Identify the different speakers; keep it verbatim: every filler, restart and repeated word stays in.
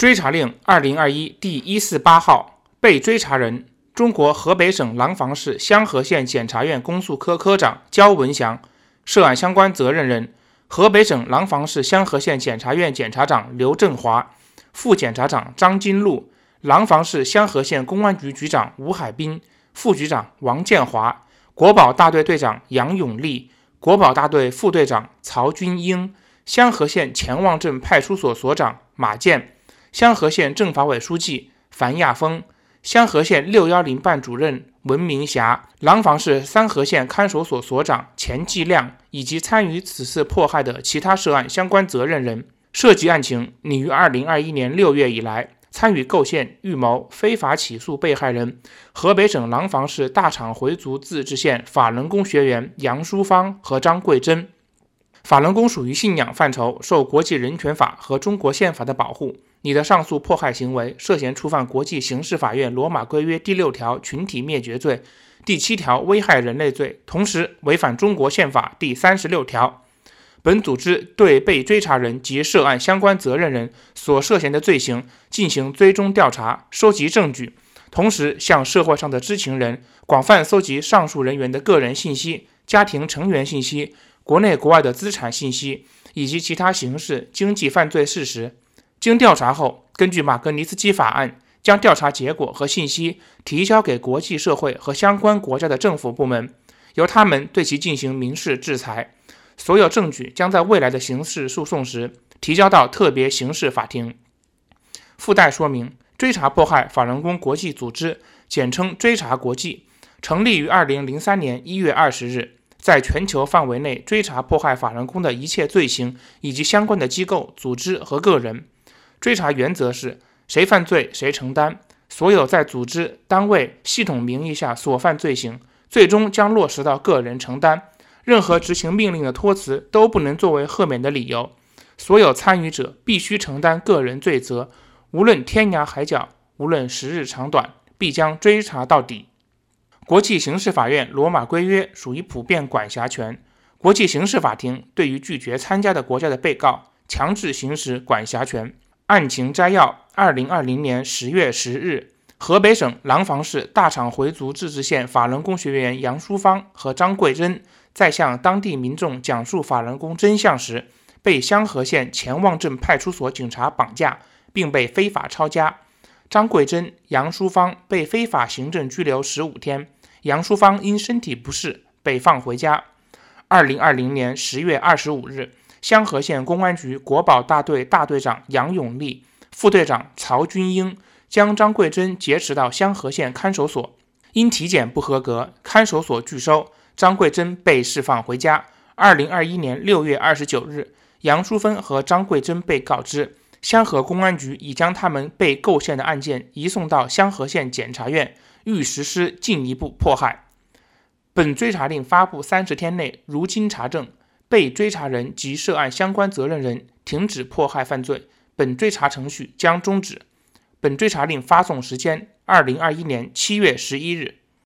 Speaker 1: 追查令二零二一第一四八号，被追查人中国河北省廊坊市香河县检察院公诉科科长焦文祥，涉案相关责任人河北省廊坊市香河县检察院检察长刘振华，副检察长张金禄，廊坊市香河县公安局局长吴海滨，副局长王建华，国保大队队长杨永利，国保大队副队长曹军英，香河县前望镇派出所所长马建，香河县政法委书记樊亚峰，香河县六一零办主任文明霞，廊坊市三河县看守所所长钱继亮，以及参与此次迫害的其他涉案相关责任人。涉及案情拟于二零二一年六月以来，参与构陷、预谋、非法起诉被害人河北省廊坊市大厂回族自治县法轮功学员杨淑芳和张桂珍。法轮功属于信仰范畴，受国际人权法和中国宪法的保护。你的上述迫害行为涉嫌触犯国际刑事法院罗马规约第六条群体灭绝罪、第七条危害人类罪，同时违反中国宪法第三十六条。本组织对被追查人及涉案相关责任人所涉嫌的罪行进行追踪调查，收集证据，同时向社会上的知情人广泛搜集上述人员的个人信息、家庭成员信息、国内国外的资产信息以及其他刑事、经济犯罪事实。经调查后，根据马格尼茨基法案，将调查结果和信息提交给国际社会和相关国家的政府部门，由他们对其进行民事制裁。所有证据将在未来的刑事诉讼时提交到特别刑事法庭。附带说明，追查迫害法轮功国际组织，简称追查国际，成立于二零零三年一月二十日，在全球范围内追查迫害法轮功的一切罪行以及相关的机构、组织和个人。追查原则是谁犯罪谁承担，所有在组织、单位、系统名义下所犯罪行，最终将落实到个人承担。任何执行命令的托辞都不能作为赦免的理由。所有参与者必须承担个人罪责，无论天涯海角，无论时日长短，必将追查到底。国际刑事法院罗马规约属于普遍管辖权，国际刑事法庭对于拒绝参加的国家的被告强制行使管辖权。案情摘要：二零二零年十月十日，河北省廊坊市大厂回族自治县法轮功学员杨淑芳和张桂珍在向当地民众讲述法轮功真相时，被香河县前望镇派出所警察绑架，并被非法抄家。张桂珍、杨淑芳被非法行政拘留十五天，杨淑芳因身体不适被放回家。二零二零年十月二十五日，香河县公安局国保大队大队长杨永利、副队长曹军英将张桂珍劫持到香河县看守所，因体检不合格，看守所拒收，张桂珍被释放回家。二零二一年六月二十九日，杨淑芬和张桂珍被告知，香河公安局已将他们被构陷的案件移送到香河县检察院，欲实施进一步迫害。本追查令发布三十天内如经查证，被追查人及涉案相关责任人停止迫害犯罪，本追查程序将终止。本追查令发送时间：二零二一年七月十一日。